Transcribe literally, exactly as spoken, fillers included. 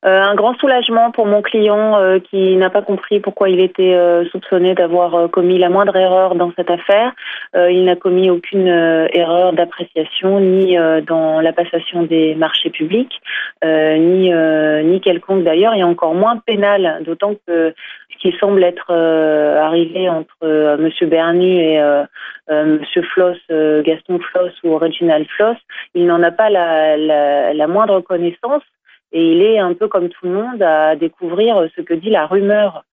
Heu, un grand soulagement pour mon client, heu, qui n'a pas compris pourquoi il était, heu, soupçonné d'avoir, heu, commis la moindre erreur dans cette affaire. Heu, il n'a commis aucune, heu, erreur d'appréciation ni, heu, dans la passation des marchés publics, heu, ni, heu, ni quelconque d'ailleurs et encore moins pénale. D'autant que ce qui semble être, heu, arrivé entre, heu, monsieur Bernu et heu heu, monsieur Floss, heu, Gaston Floss ou Reginald Floss, il n'en a pas la la la moindre connaissance et il est un peu comme tout le monde à découvrir ce que dit la rumeur.